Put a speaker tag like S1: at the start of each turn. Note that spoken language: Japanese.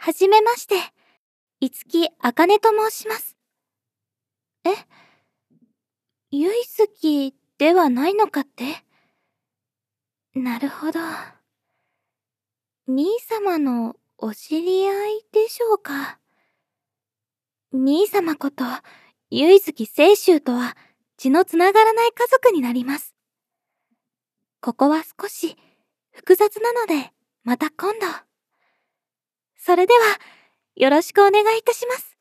S1: はじめまして、五木茜と申します。え、結月ではないのかって？なるほど。兄様のお知り合いでしょうか。兄様こと結月清舟とは血のつながらない家族になります。ここは少し複雑なので、また今度。それではよろしくお願いいたします。